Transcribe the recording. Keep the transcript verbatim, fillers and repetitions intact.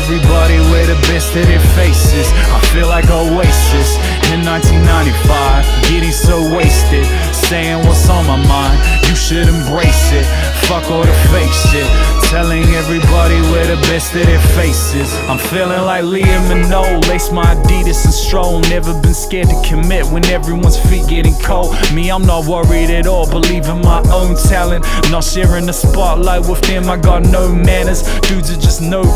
everybody with the best of their faces. I feel like Oasis in nineteen ninety-five, getting so wasted, saying what's on my mind. You should embrace it, fuck all the fake shit, telling everybody we're the best of their faces. I'm feeling like Liam Minot, lace my Adidas and stroll. Never been scared to commit when everyone's feet getting cold. Me, I'm not worried at all, believe in my own talent. Not sharing the spotlight with them, I got no manners. Dudes are just no